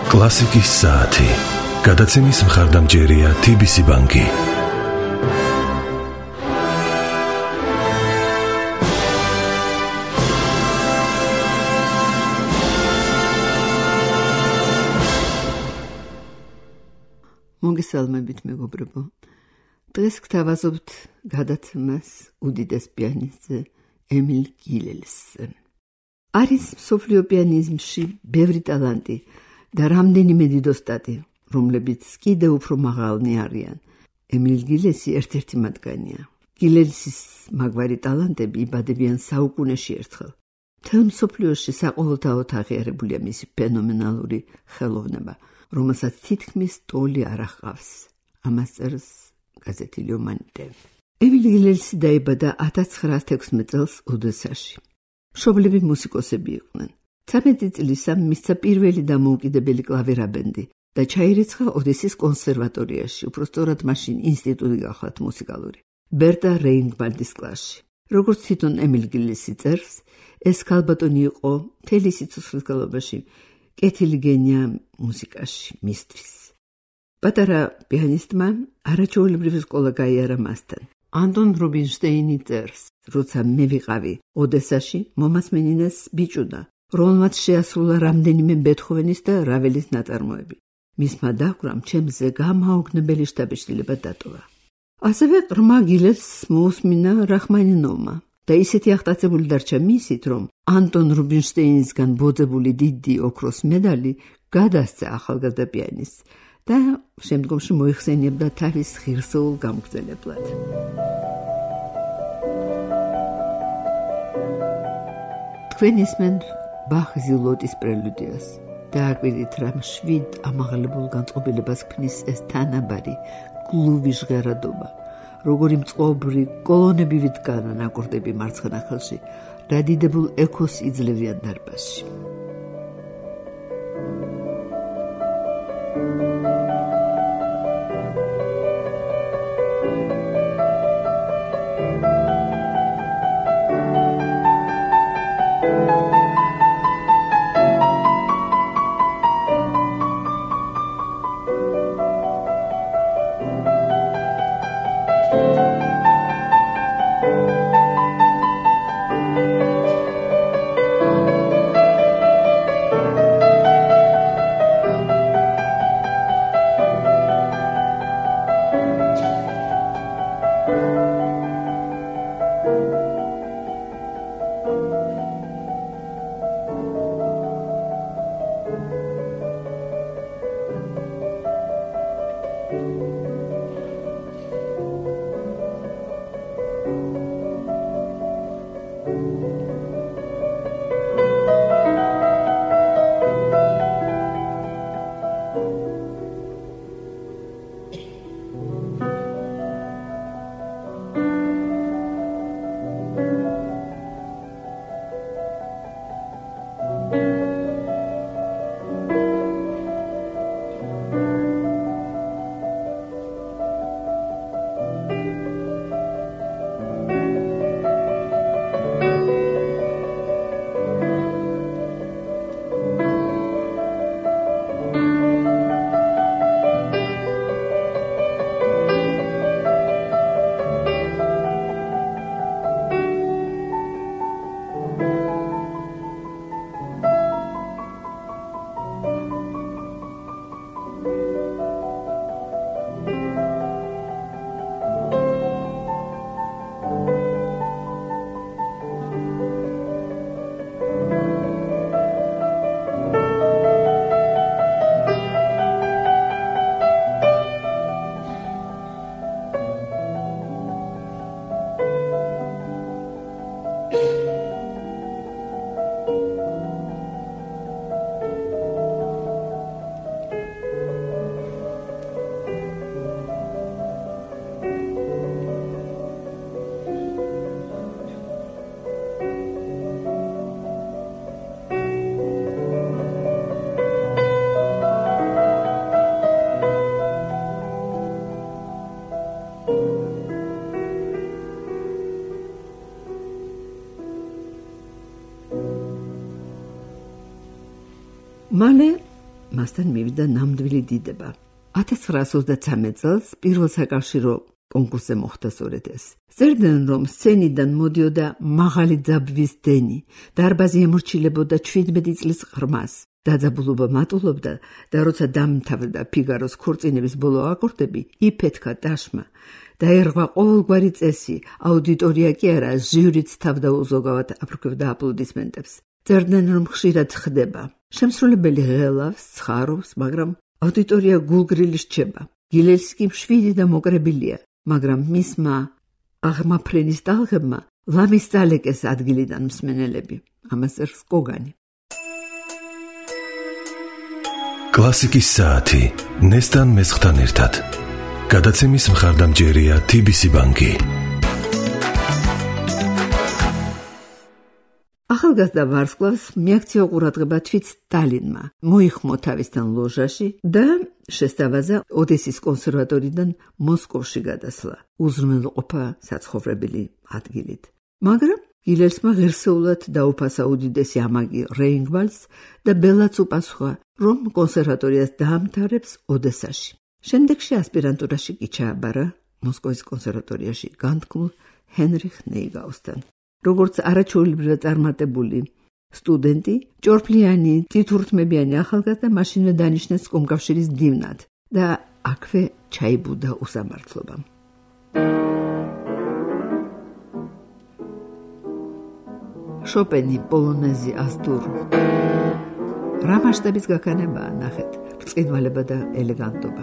კლასიკის საათი. გადაცემის მხარდამჭერია TBC ბანკი. მოგესალმებით მეგობრებო. დღეს გთავაზობთ გადაცემას უდიდეს პიანისტზე ემილ გილელსზე. არის მსოფლიო პიანიზმში ბევრი ტალანტი და რამდენიმე დიდოსტატი, რომლებიც კიდევ უფრო მაღალნი არიან. ემილ გილესი ერთ-ერთი მათგანია. გილელსის მაგვარი ტალანტები იბადებიან საუკუნეში ერთხელ. მთელ მსოფლიოში საყოველთაოდ აღიარებულია მისი ფენომენალური ხელოვნება, რომელსაც თითქმის ტოლი არ აღყავს. ამას წერს გაზეთი ლ'Humanité. ემილ გილელსი დაიბადა 1916 წელს ოდესაში. მშობლები მუსიკოსები იყვნენ. 13 წლისა მისცა პირველი დამოუკიდებელი კლავირაბენდი და ჩაირიცხა ოდესის კონსერვატორიაში, უпростоრად მაშინ ინსტიტუტი გახლავთ მუსიკალური, ბერტა რეინგბალდის კლასში. როგორც თვითონ ემილ გილესი წერს, ეს ქალბატონი იყო მთელი სიცოცხლის განმავლობაში კეთილი გენია მუსიკაში მისთვის. პატარა პიანისტმა არაჩვეულებრივი სკოლა გაიარა მასთან. ანტონ რუბინშტეინი წერს, როცა მე ვიყავი ოდესაში, მომასმენინეს ბიჭუნა, რომელმაც შეასრულა რამდენიმე ბეთჰოვენის და რაველის ნაწარმოები. მისმა დაკვრამ ჩემზე გამაოგნებელი შთაბეჭდილება დატოვა. ასევე ყრმა გილელსს მოусმინა რახმანინოვმა და ისეთი აღტაცებული დარჩა მისით, რომ ანტონ რუბინშტეინისგან ბოძებული დიდი ოქროს მედალი გადასცა ახალგაზრდა პიანისტს და შემდგომში მოიხსენიებდა თავის ღირსეულ გამგრძელებლად. თქვენ ისმენთ ბახ ზილოტის პრელუდიას და აკვირდით, რომ 7 ამაღლებულ განწყობილებას ქმნის ეს თანაბარი გლუვი ჟღერადობა, როგორი მწყობრი კოლონები ვიდგანან აკორდები მარცხენა ხელში, რა დიდებულ ექოს იძლევიან დარბაზში. მალე მასთან მივიდა ნამდვილი დიდება. 1923 წელს პირველ საკავშირო კონკურსზე მოხდა სწორედ ეს. წერდნენ, რომ სცენიდან მოდიოდა მაღალი ძაბვის დენი, დარბაზი ემორჩილებოდა 17 წლის ღრმას. დაძაბულობა მატულობდა და როცა დამთავრდა ფიგაროს ქორწინების ბოლო აკორდები, იფეთქა ტაშმა. დაერღვა ყოველგვარი წესი, აუდიტორია კი არა, ჟიურიც თავდაუზოგავად აფრქვევდა აპლოდისმენტებს. წერდნენ, რომ ხშირად ხდება. შემსრულებელი ღელავს, ცხარობს, მაგრამ აუდიტორია გულგრილი რჩება. გილელს კი მშვიდი და მოკრებილია, მაგრამ მისმა აღმაფრენის ტალღებმა ლამის წალეკეს ადგილიდან მსმენელები. ამას წერს კოგანი. კლასიკის საათი ნესტან მესხთან ერთად. გადაცემის მხარდამჭერია TBC ბანკი. ახალგაზრდა ვარსკვლავს მიაქცია ყურადღება თვით სტალინმა. მოიხმო თავისთან ლოჟაში და შესთავაზა ოდესის კონსერვატორიდან მოსკოვში გადასვლა, უზრუნველყოფა საცხოვრებელი ადგილით. მაგრამ გილელსმა ღირსეულად დაუფასა უდიდესი ამაგი რეინგვალს და ბელაც უპასუხა, რომ კონსერვატორიას დაამთავრებს ოდესაში. შემდეგში ასპირანტურაში კი ჩააბარა მოსკოვის კონსერვატორიაში განთქმულ ჰენრიხ ნეიგაუსთან. როგორც არაჩვეულებრივად წარმატებული სტუდენტი, ჭორფლიანი, წითურთმებიანი ახალგაზრდა მაშინვე დანიშნეს კომკავშირის მდივნად და აქვე ჩაიბუდა უსამართლობამ. შოპენი, პოლონეზი, ასტურ. რა მასშტაბის გაქანებაა, ნახეთ, ბრწყინვალება და ელეგანტობა.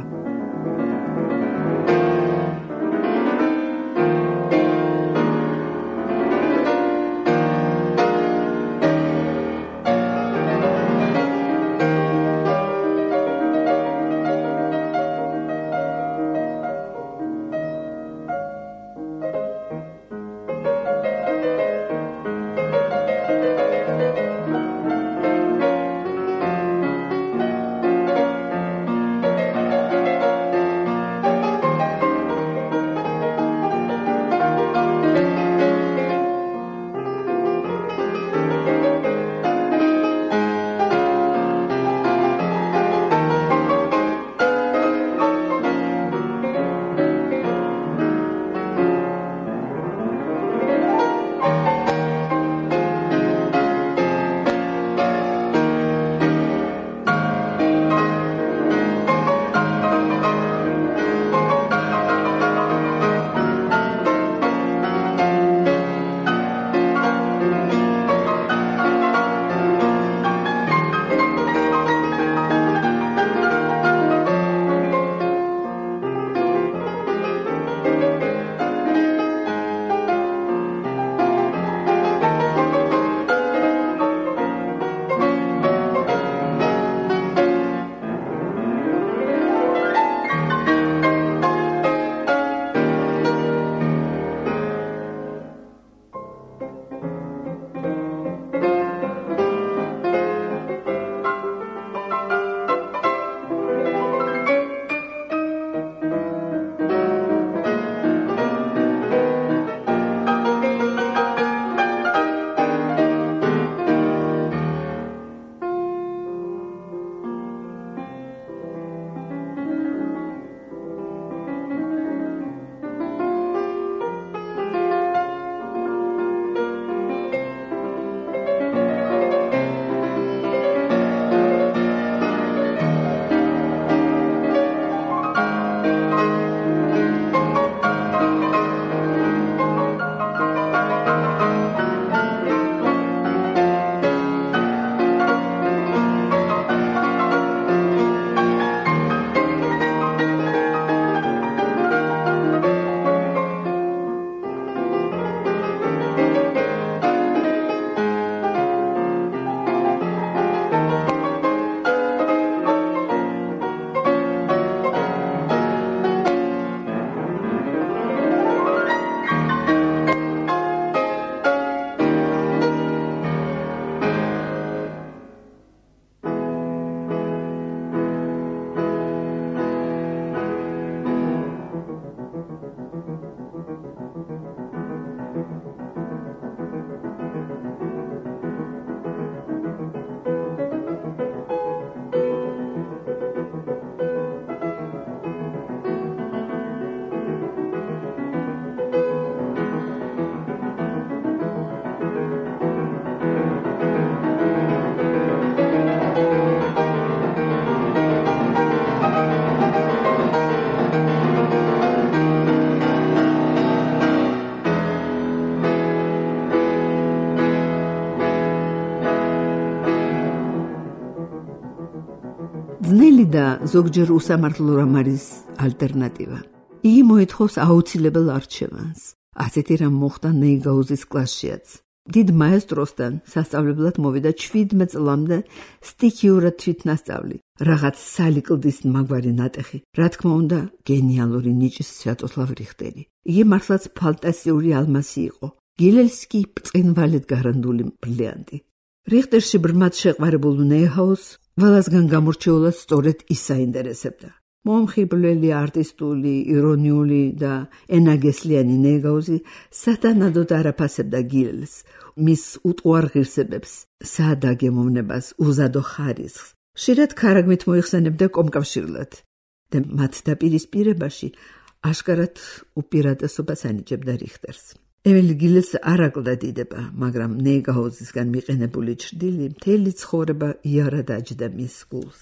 ძნელი და ზოგჯერ უსამართლო რამ არის ალტერნატივა. იგი მოითხოვს აუცილებელ არჩევანს. ასეთი რამ მოხდა ნეიგაუზის კლასშიაც. დიდ მაესტროსთან სასწავლებლად მოვიდა 17 წლამდე სტიქიურად თვითნასწავლი, რაღაც სალიკლდის მაგვარი ნატეხი, რა თქმა უნდა, გენიალური ნიჭის სვიატოსლავ რიხტერი. იგი მართლაც ფანტასტიკური ალმასი იყო. გილელს კი ბრწყინვალედ გარანდული ბრილიანტი. რიხტერში ბრმად შეყვარებულ ნეიჰაუზს ყველასგან გამორჩეულად სწორედ ის საინტერესებდა. მომხიბვლელი, არტისტული, ირონიული და ენაგესლიანი ნეიგაუზი სათანადოდ არაფასებდა გილელს, მის უტყუარ ღირსებებს, საადაგემოვნებას, უზადო ხარისხს. ხშირად ქარაგმით მოიხსენებდა კომკავშირლად და მათ დაპირისპირებაში აშკარად უპირატესობას ანიჭებდა რიხტერს. ემილი გილელს არ აკლდა დიდება, მაგრამ ნეიგაუზისგან მიყენებული ჩრდილი მთელი ცხოვრება იარა დაჯდა მის გულს.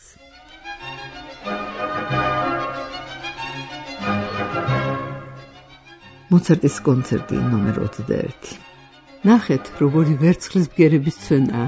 მოცარტის კონცერტი ნომერ 21. ნახეთ, როგორი ვერცხლის ბგერების ცვენაა.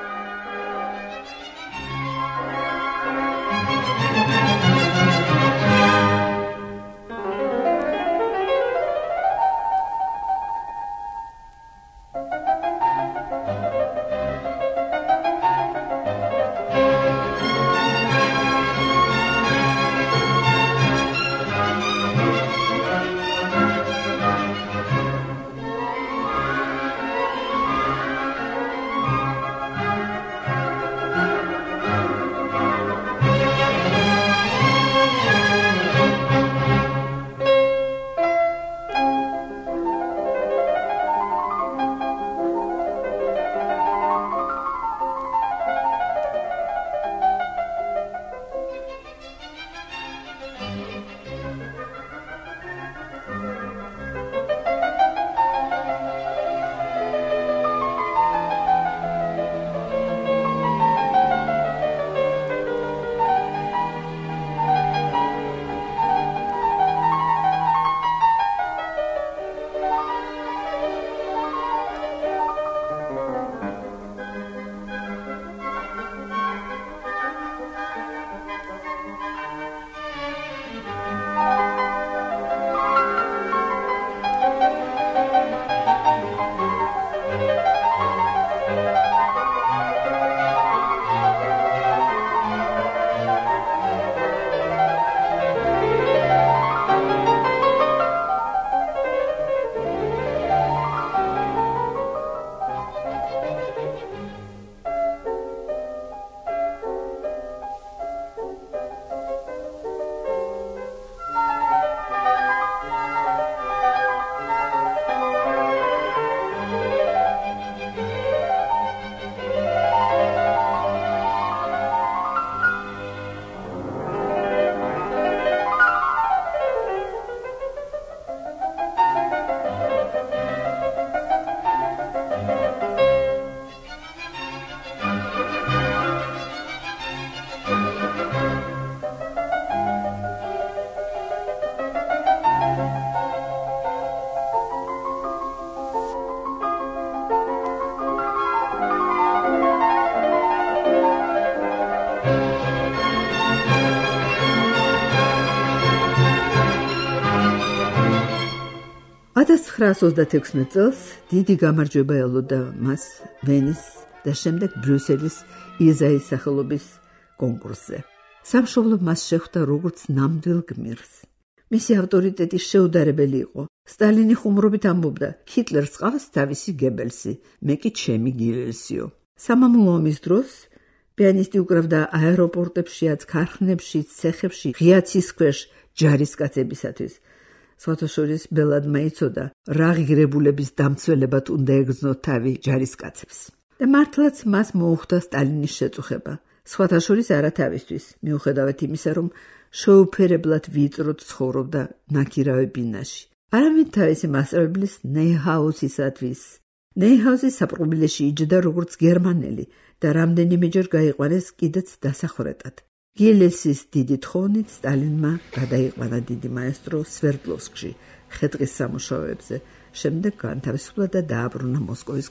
Ադას 926 წელს დიდი გამარჯვება ელოდა მას ვენის და შემდეგ ბრიუსელის იზაის სახელობის კონკურსზე. სამშობლო მას შეხვდა როგორც ნამდვილ გმირს. მისი ავტორიტეტი შეუდარებელი იყო. სტალინი ხუმრობით ამბობდა: ჰიტლერს ყავს თავისი გებელსი, მე კი ჩემი გილელსიო. სამამულო ომის დროს პიანისტი უკრავდა აეროპორტებშიაც, ქარხნებში, ცეხებში, ღია ცის ქვეშ ჯარისკაცებისათვის. სხვათა შორის ბელადმა იცოდა, რა ღირებულების დამცველებად უნდა ეგზნო თავი ჯარისკაცებს. და მართლაც მას მოუხდა სტალინის შეწუხება. სხვათა შორის არა თავისთვის, მიუხედავად იმისა, რომ შეუფერებლად ვიწროდ ცხოვრობდა ნაქირავი ბინაში. არამედ თავისი მასწავლებლის ნეიჰაუსისათვის. ნეიჰაუსი საპყრობილეში იჯდა როგორც გერმანელი და რამდენიმეჯერ გაიყვანეს კიდეც დასახვრეტად. გილელსის დიდი თხოვნით სტალინმა გადაიყვანა დიდი მაესტრო სვერდლოვსკში ხე-ტყის სამუშაოებზე, შემდეგ განთავისუფლა და დააბრუნა მოსკოვის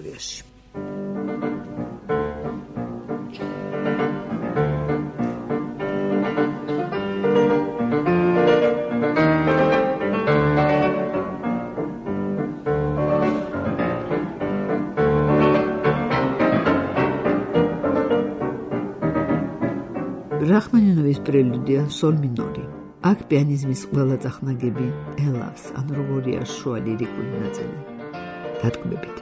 კონსერვატორიაში. რახმანინოვის პრელუდია სოლ მინორი. აქ პიანიზმის ყველა წახნაგები ელავს, ან როგორია შუა ლირიკული ნაწილი. დატკბებით.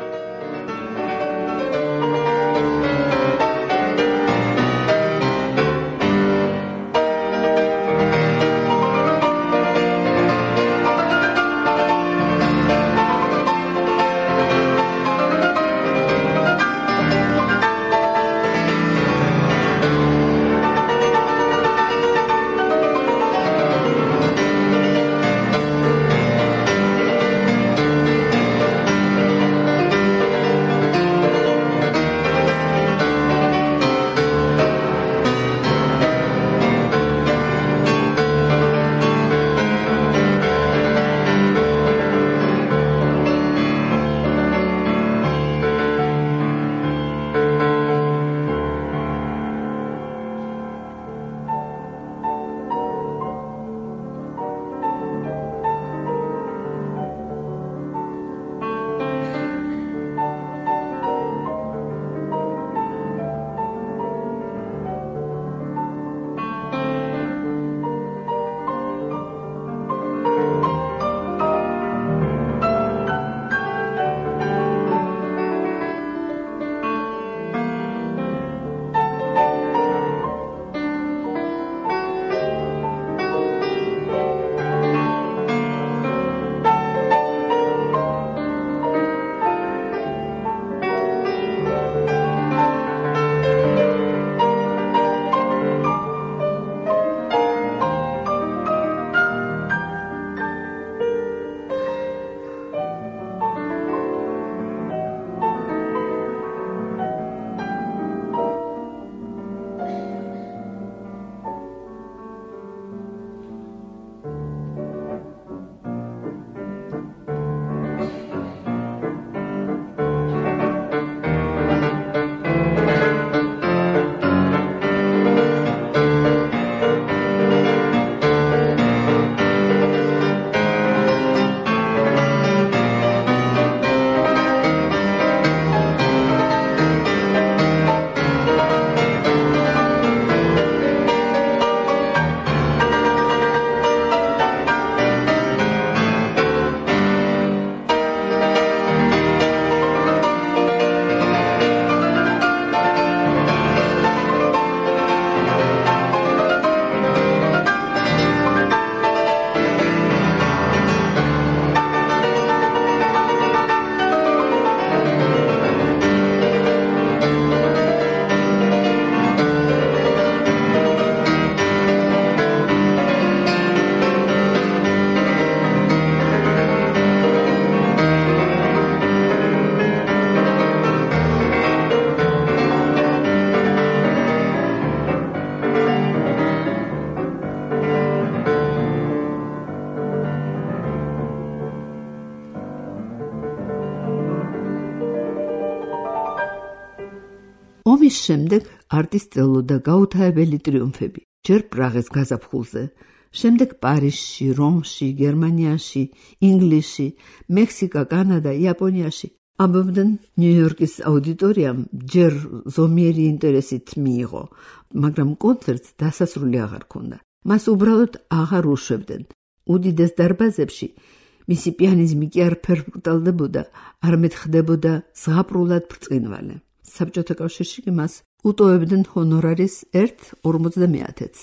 ომის შემდეგ არტის წელოდა გაუთავებელი ტრიუმფები. ჯერ პრაღის გაზაფხულზე, შემდეგ პარიზში, რომში, გერმანიაში, ინგლისში, მექსიკა, კანადა, იაპონიაში. ამბობდნენ ნიუ-იორკის აუდიტორიამ ჯერ ზომიერი ინტერესით მიიღო, მაგრამ კონცერტს დასასრული აღარ ჰქონდა. მას უბრალოდ აღარ უშვებდნენ. უდიდეს დარბაზებში მისი პიანიზმი კი არ ფერმკრტალდებოდა, არამედ ხდებოდა ზღაპრულად ბრწყინვალე. საბჭოთა კავშირში კი მას უტოვებდნენ ჰონორარის 1.50-ს.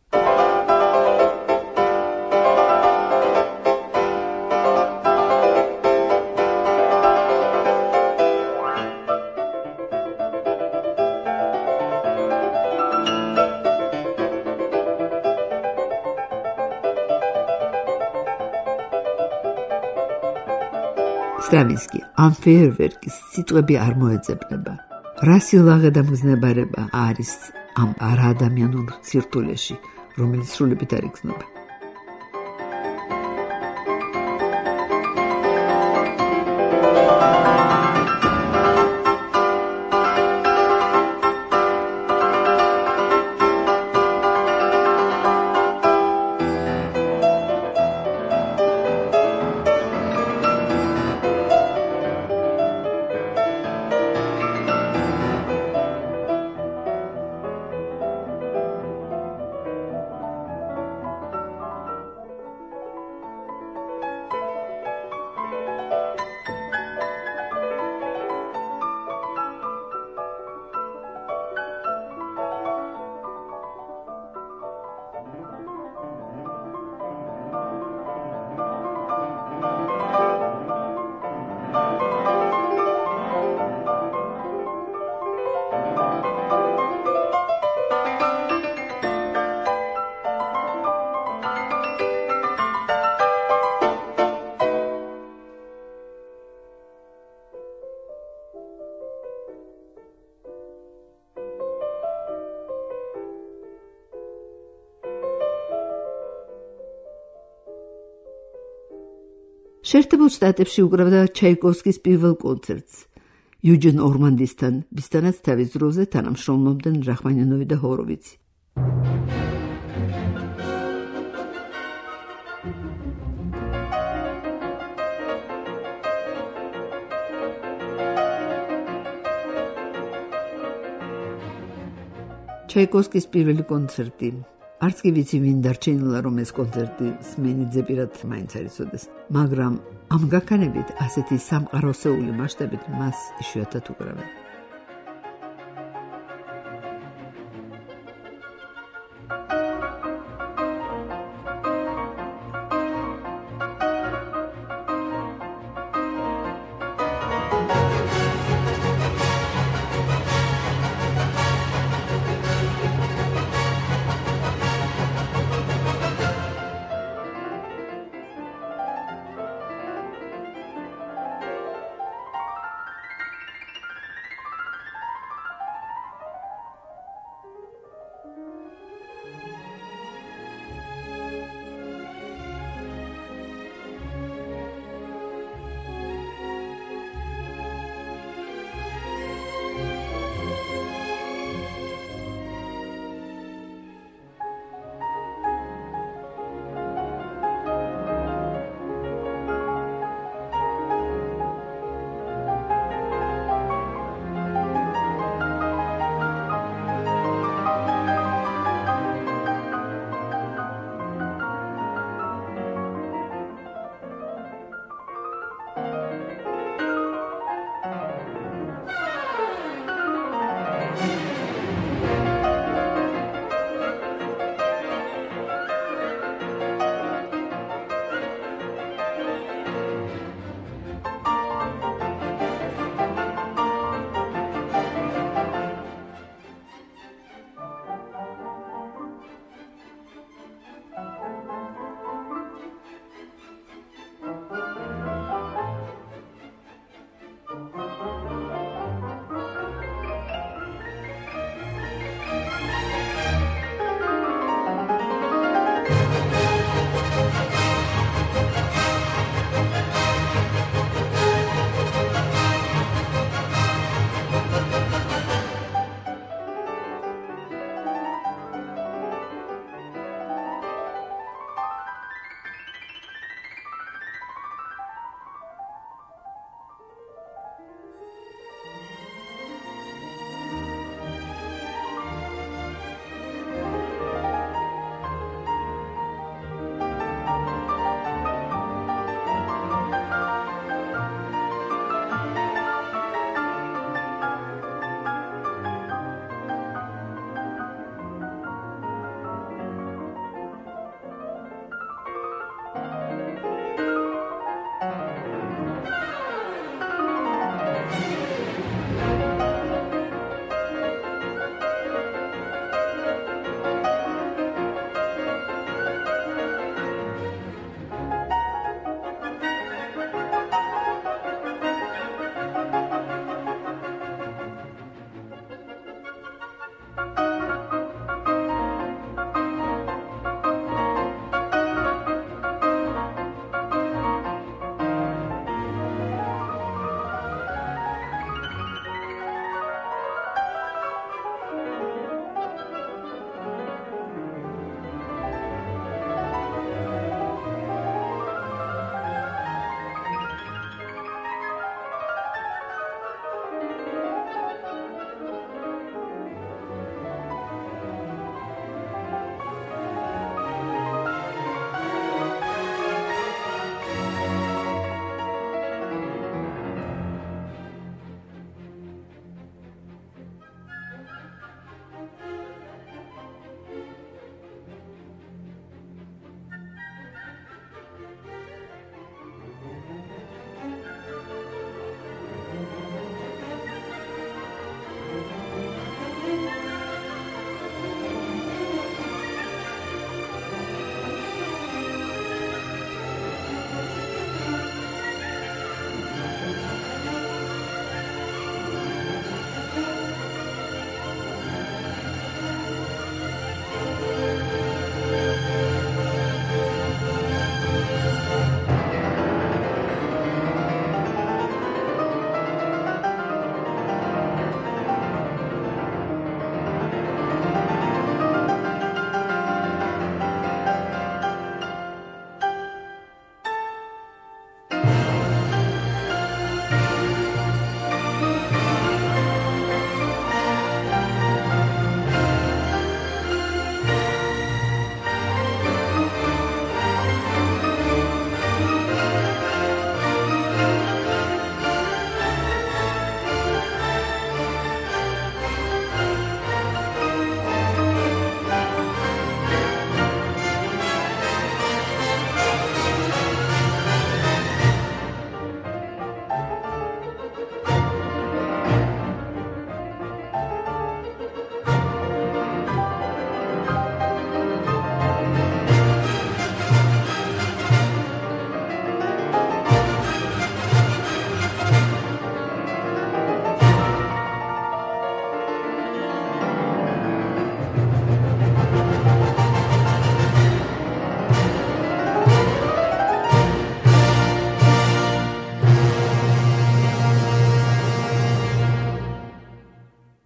სტრავინსკი ამ ფეიერვერკის სიტყვები არ მოეძებნება. რა სილაღე და მგზნებარება არის ამ არაადამიანურ სირთულეში, რომელიც სრულებით არ იგრძნობა. შეერთებულ შტატებში უკრავდა ჩაიკოვსკის პირველ კონცერტს იუჯენ ორმანდისთან, ვისთანაც თავის დროზე თანამშრომლობდნენ რახმანინოვი და ჰოროვიცი. ჩაიკოვსკის პირველი კონცერტი. არც კი ვიცი ვინ დარჩენილა რომ ეს კონცერტი სმენიძე პირად მაინც არ იცოდეს, მაგრამ ამ გაქანებით ასეთი სამყაროსეული მასშტაბით მას იშვიათად უკრავენ.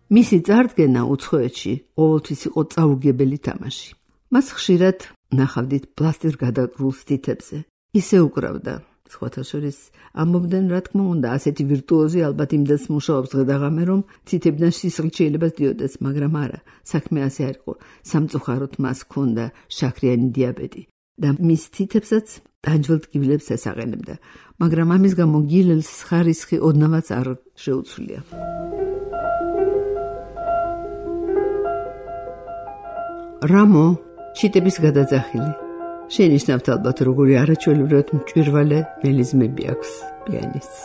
მისი წარდგენა უცხოეთში ყოველთვის იყო წაუგებელი თამაში. მას ხშირად ნახავდით პლასტირ გადაკრულს თითებზე. ისე უკრავდა. სხვათა შორის ამბობდნენ, რა თქმა უნდა, ასეთი ვირტუოზი ალბათ იმდენს მუშაობს დღე-დაღამე, რომ თითებიდან სისხლით შეიძლება სდიოდეს, მაგრამ არა, საქმე ასე არ იყო. სამწუხაროდ მას ჰქონდა შაქრიანი დიაბეტი და მის თითებსაც ტანჯვალ-ტკივილებს ესაყენებდა, მაგრამ ამის გამო გილელს ხარისხი ოდნავაც არ შეუცვლია. რამო, ჩიტების გადაძახილი. შენიშნავთ ალბათ, როგორი არაჩვეულებრივად მჭვირვალე მელიზმები აქვს პიანისტს.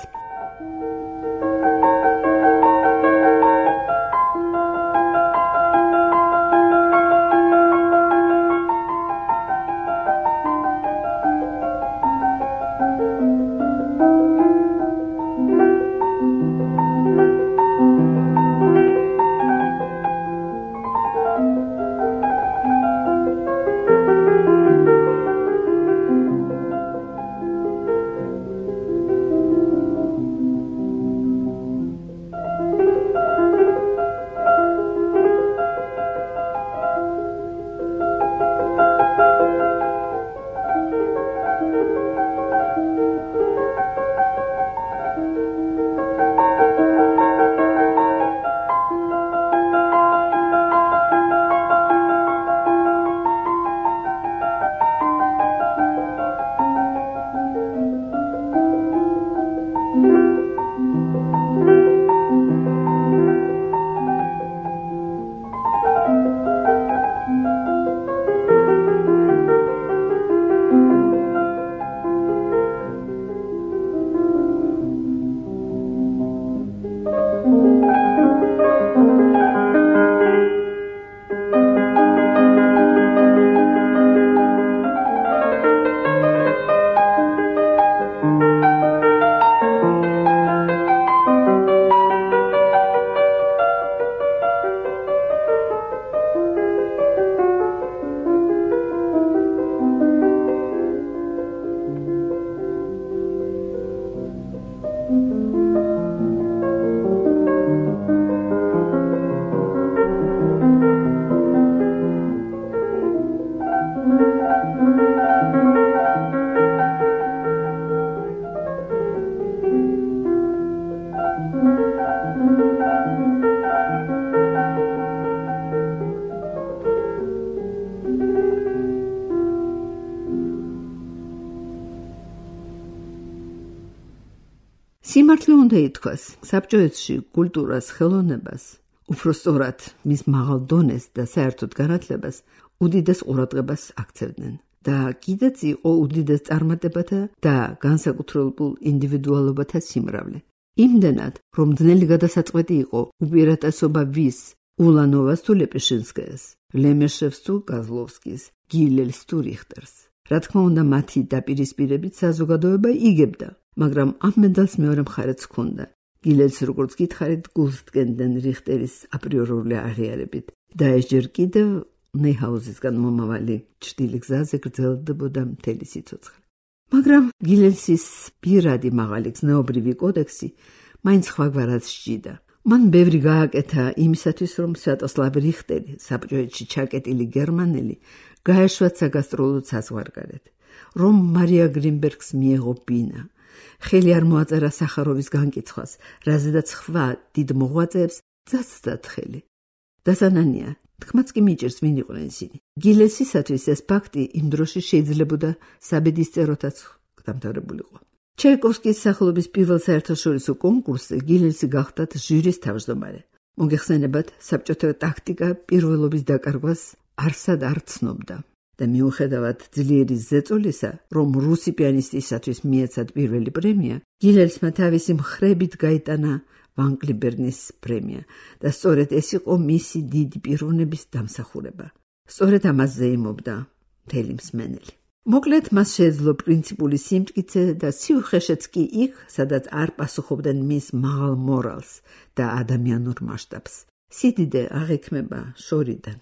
სიმართლე უნდა ითქვას, საბჭოეთში კულტურას, ხელოვნებას, უფრო სწორად მის მაღალ დონეს და საერთოდ განათლებას უდიდეს ყურადღებას აქცევდნენ და კიდეც იყო უდიდეს წარმატებათა და განსაკუთრებულ ინდივიდუალობათა სიმრავლე. იმდენად, რომ ძნელი გადასაწყვეტი იყო უპირატესობა ვის, ულანოვას თუ ლეპეშინსკაიას, ლემეშევს თუ კაზლოვსკის, გილელს თუ რიხტერს. რა თქმა უნდა, მათი დაპირისპირებით საზოგადოება იგებდა, მაგრამ ამ მედალს მეორე მხარეც ჰქონდა. გილელს როგორც გითხარით, გულს დგენდნენ რიხტერის აპრიორული აღიარებით და ეს ჯერ კიდევ ნეჰაუზისგან მომავალი ჭრილი გზაზე გრძელდებოდა მთელი სიცოცხლე. მაგრამ გილელსის პირადი მაღალი ზნეობრივი კოდექსი მაინც სხვაგვარად სჯიდა. მან ბევრი გააკეთა იმისათვის, რომ სვიატოსლავ რიხტერი, საბჭოეთში ჩაკეტილი გერმანელი, გაეშვა საგასტროლო საზღვარგარეთ, რომ მარია გრინბერგს მიეღო ბინა. ხელი არ მოაწერა სახაროვის განკითხვას, რაზედაც ხვა დიდ მოღვაწეებს ძაცდათ ხელი. დასანანია, თქმაც კი მიჭირს ვინ იყვნენ ისინი. გილელსისათვის ეს ფაქტი იმ დროში შეიძლებოდა საბედისწეროთაც დამთავრებულიყო. ჩაიკოვსკის სახელობის პირველ საერთაშორისო კონკურსზე გილელსი გახდათ ჟირის თავმჯდომარე. მოგეხსენებათ, საბჭოთა ტაქტიკა პირველობის დაკარგვას არსად არ ცნობდა და მიუხედავად ძლიერი ზეწოლისა, რომ რუსი პიანისტისათვის მიეცათ პირველი პრემია, გილელსმა თავისი მხრებით გაიტანა ვან კლიბერნის პრემია და სწორედ ეს იყო მისი დიდი პიროვნების დამსახურება. სწორედ ამას ზეიმობდა მთელი მსმენელი. მოკლედ, მას შეეძლო პრინციპული სიმტკიცე და სიუხეშეც კი იქ, სადაც არ პასუხობდნენ მის მაღალ მორალს და ადამიანურ მასშტაბს. სიდიდე აღიქმება შორიდან.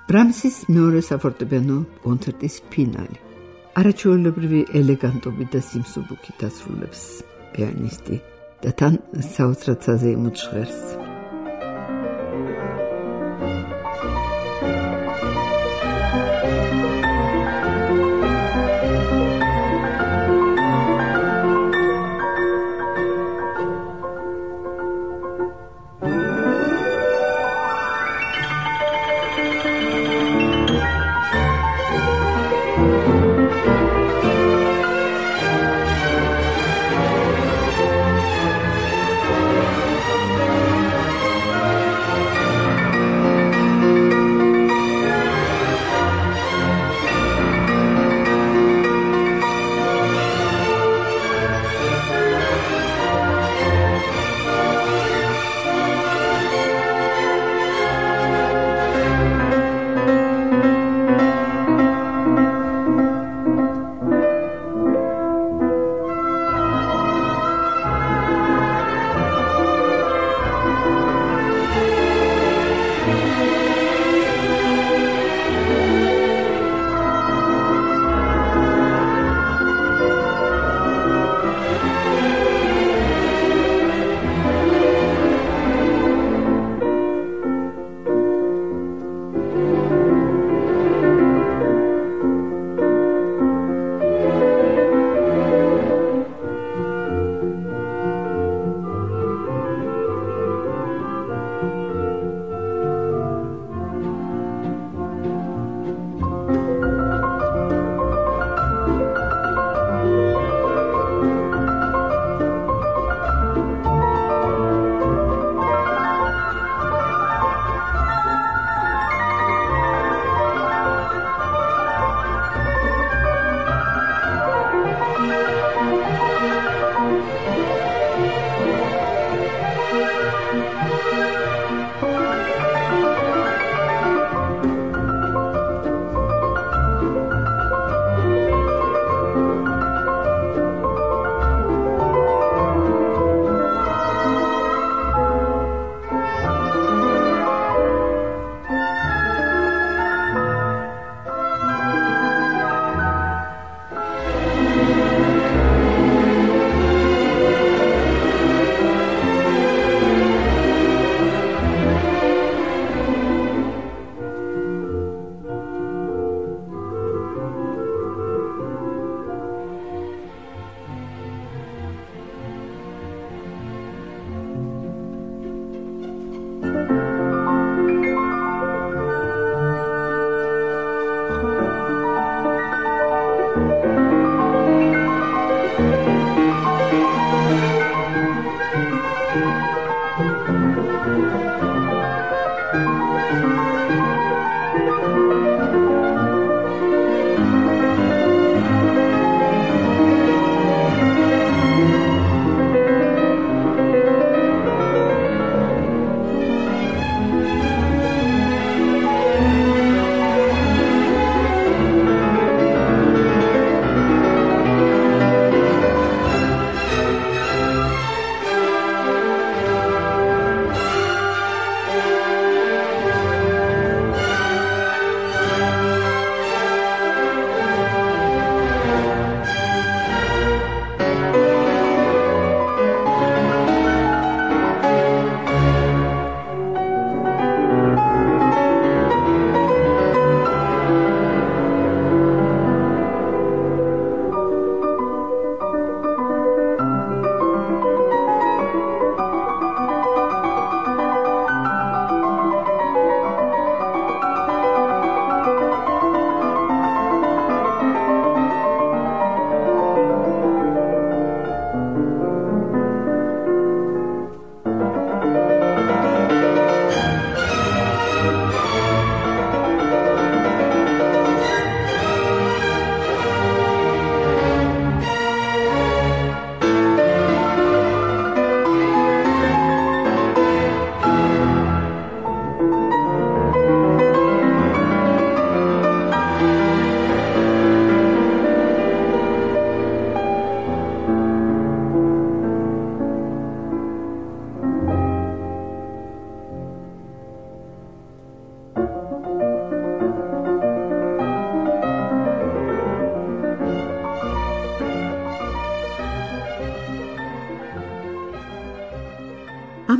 ბრამსის მეორე საფორტეპიანო კონცერტის ფინალი. არაჩვეულებრივი ელეგანტობით და სიმსუბუქით ასრულებს პიანისტი და თან საოცრად საზეიმოდ ჟღერს.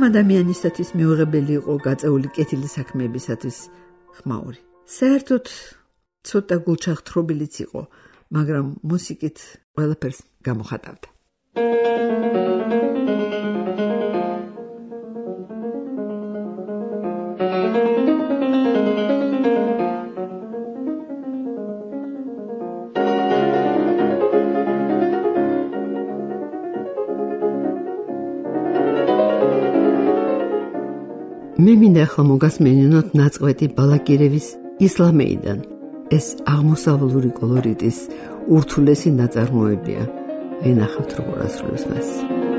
ადამიანისათვის მიუღებელი იყო გაწეული კეთილი საქმეებისათვის ხმაური. საერთოდ ცოტა გულჩახთრობილიც იყო, მაგრამ მუსიკით ყველაფერს გამოხატავდა. მე მინდა ახლა მოგასმენინოთ ნაწყვეტი ბალაკირევის ისლამეიდან. ეს აღმოსავლური კოლორიტის ურთულესი ნაწარმოებია. ვინახავთ როგორ ასრულებს მას.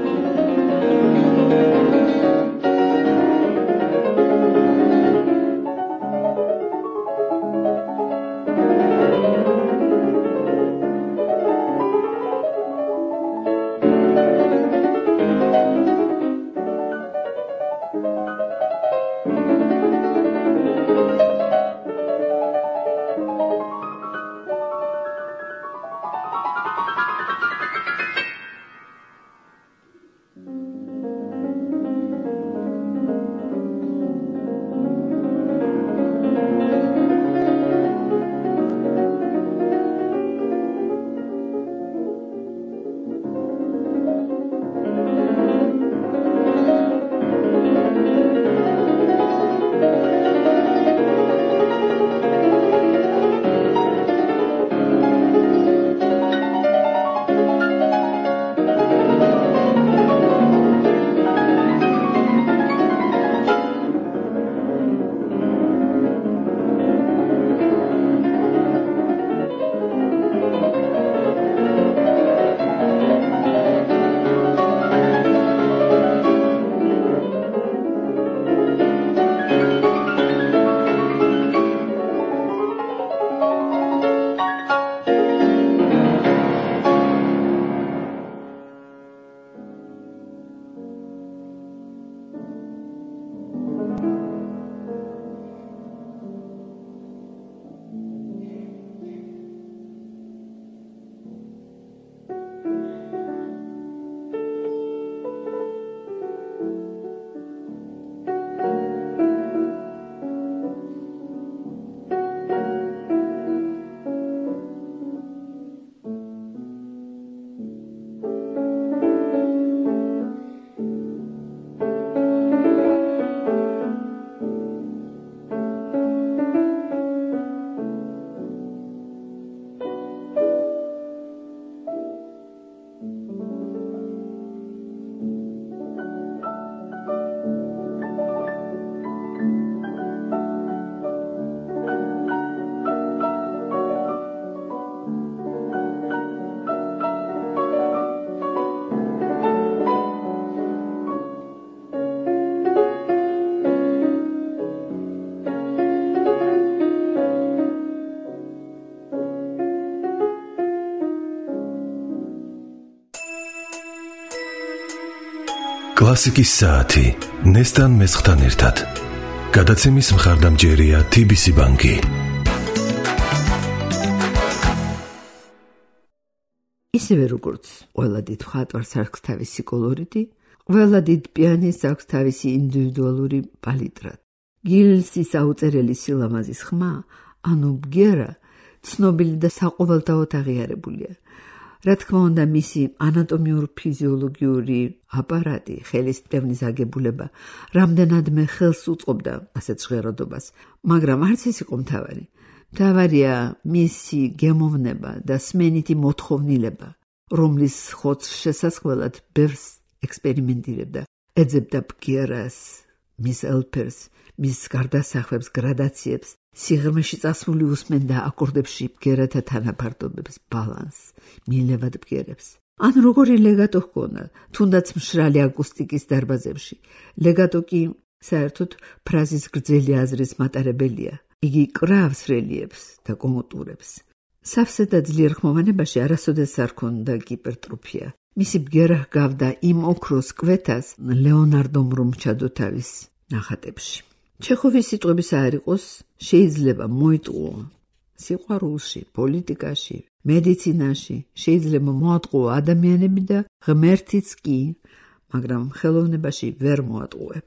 კლასიკის საათი ნესტან მესხთან ერთად. გადაცემის მხარდამჭერია TBC ბანკი. ისევე როგორც ყველა დიდ მხატვარს აქვს თავისი კოლორიტი, ყველა დიდ პიანისტს აქვს თავისი ინდივიდუალური პალიტრა. გილსის აუწერელი სილამაზის ხმა, ანუ ბგერა, ცნობილი და საყოველთაოდ აღიარებულია. რა თქმა უნდა, მისი ანატომიურ-ფიზიოლოგიური აპარატი, ხელის ტევნის აგებულება რამდენადმე ხელს უწყობდა ასეთ ჟღერადობას, მაგრამ არც ეს იყო მთავარი. მთავარია მისი გემოვნება და სმენითი მოთხოვნილება, რომლის ხოცს შესაძლებლად ბევრს ექსპერიმენტირებდა, ეძებდა ბგერას, მის ელფერს, მის გარდასახვებს, გრადაციებს, სიღრმეში წასული უსმენდა აკორდებში ბგერათა თანაფარდობებს, ბალანსს, მილევად ბგერებს. ან როგორი ლეგატო ჰქონდა, თუნდაც მშრალი აკუსტიკის დარბაზებში. ლეგატო კი საერთოდ ფრაზის გრძელი აზრის მატარებელია. იგი კრავს რელიეფს და კომოტურებს. სავსე და ძლიერ ხმოვანებაში არასოდეს არ ჰქონდა ჰიპერტროფია. მისი ბგერა ჰგავდა იმ ოქროს კვეთას ლეონარდო მრომჩადოთავის ნახატებში. ჩეხოვის სიტყვების არ იყოს, შეიძლება მოიტყუო სიყვარულში, პოლიტიკაში, მედიცინაში, შეიძლება მოატყუო ადამიანები და ღმერთიც კი, მაგრამ ხელოვნებაში ვერ მოატყუებ.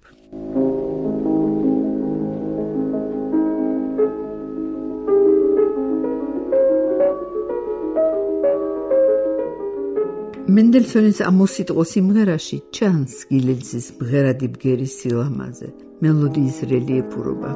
მენდელსონის ამ მუსიტყო სიმღერაში ჩანს გილელსის მღერადი ბგერის სილამაზე, მელოდიის რელიეფურობა.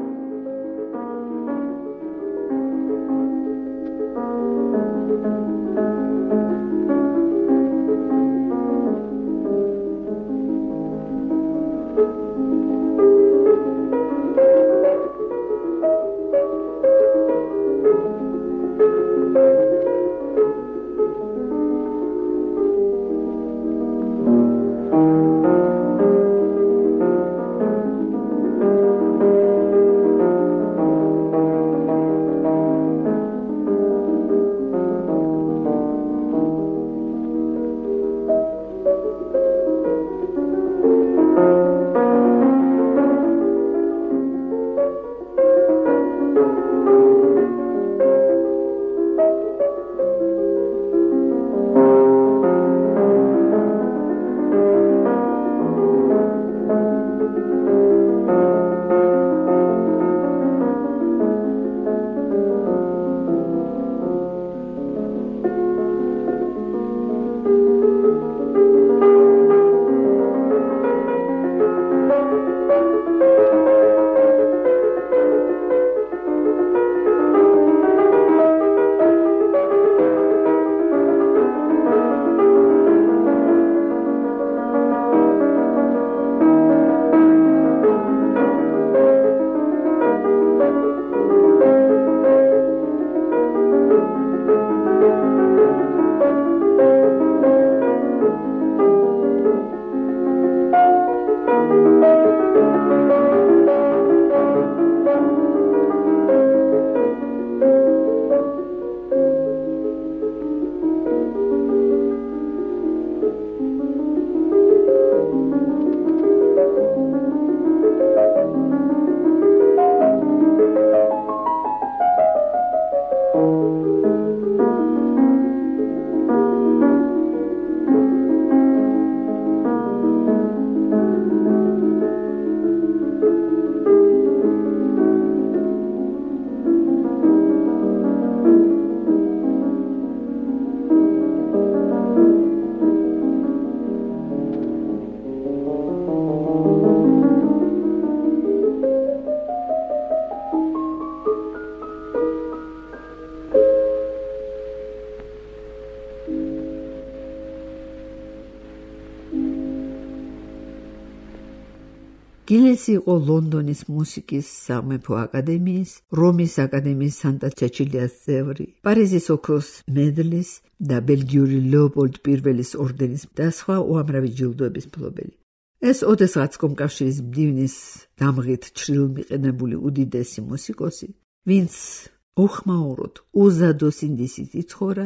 გილესი იყო ლონდონის მუსიკის სამეფო აკადემიის, რომის აკადემიის სანტა ჩეჩილიას წევრი, პარიზის ოქროს მედლის და ბელგიური ლეოპოლდ პირველის ორდენის და სხვა უამრავი ჯილდოების მფლობელი. ეს ოდესღაც კომკავშირის მდივნის დამღით ჩრდილმიყენებული უდიდესი მუსიკოსი, ვინც უხმაუროდ უზადო სინდისით იცხოვრა,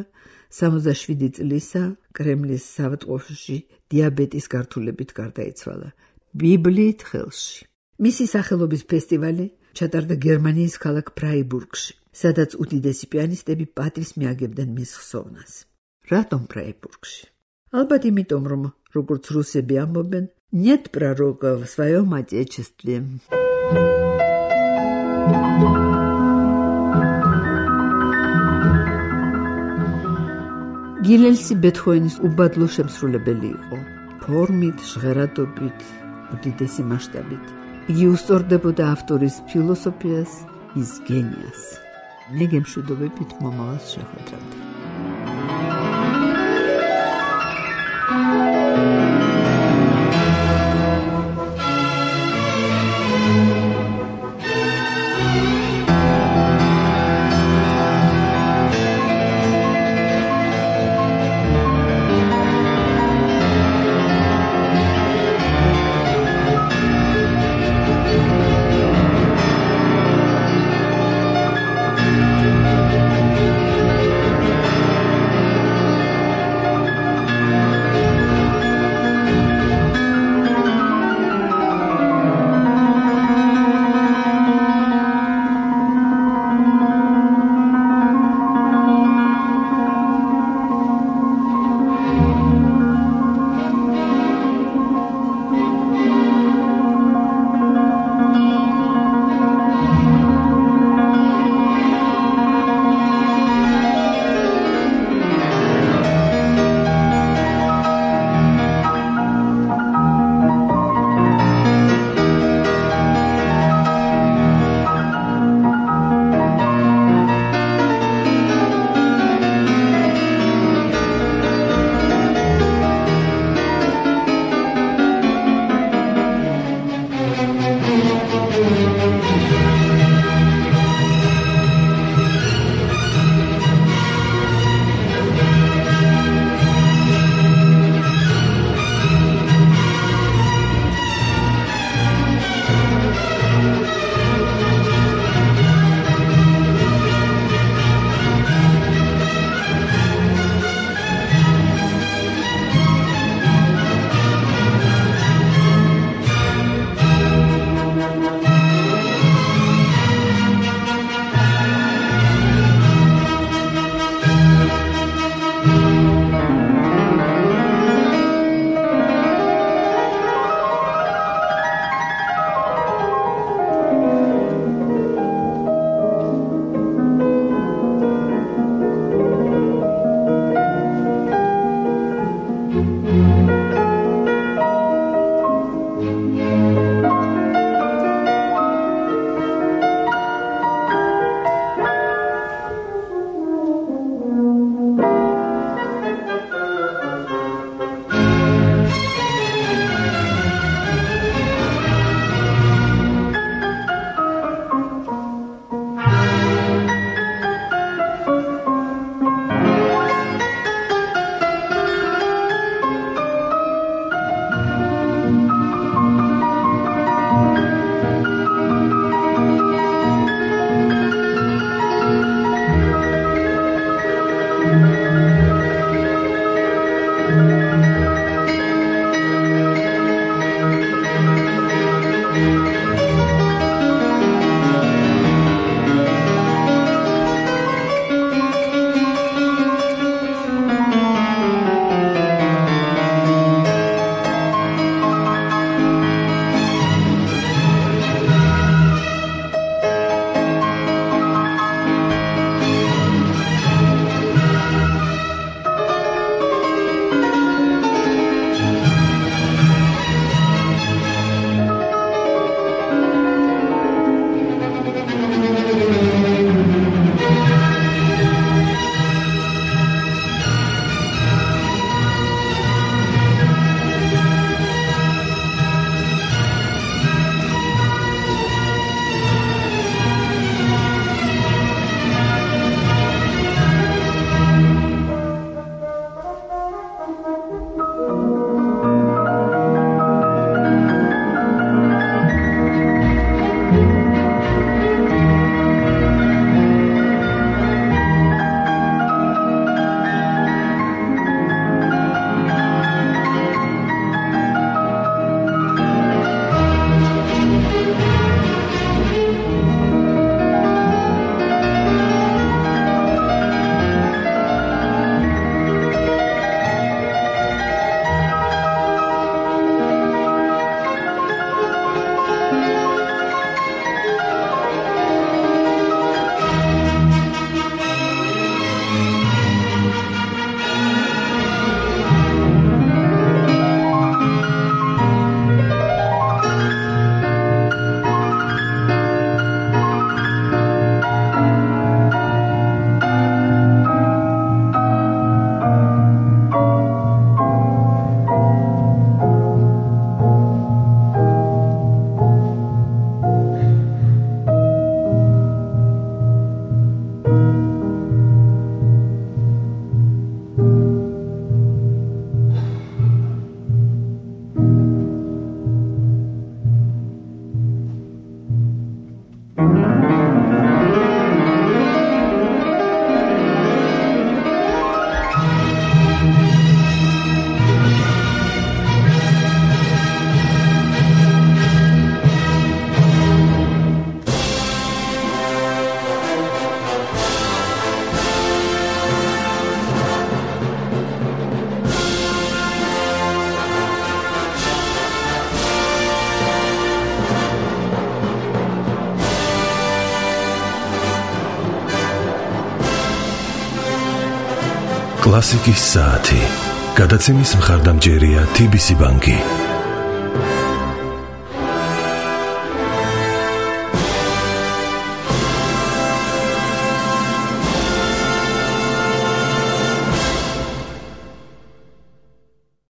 67 წლისა კრემლის საავადმყოფოში დიაბეტის გართულებით გარდაიცვალა. ბიბლიით ხელში. მისი სახელობის ფესტივალი ჩატარდა გერმანიის ქალაქ ფრაიბურგში, სადაც უდიდესი პიანისტები პატივს მიაგებდნენ მის ხსოვნას. რატომ ფრაიბურგში? ალბათ იმიტომ, რომ როგორც რუსები ამბობენ, нет пророка в своем отечестве. გილელსი ბეთჰოვენის უბადლო შემსრულებელი იყო, ფორმით, ჟღერადობით, უდიდესი მასშტაბით. იგი უსწორდებოდა ავტორის ფილოსოფიას, მის გენიას. მე გემშვიდობებით მომავალს შეხვედრამდე. კლასიკის საათი. გადაცემის მხარდამჭერია TBC ბანკი.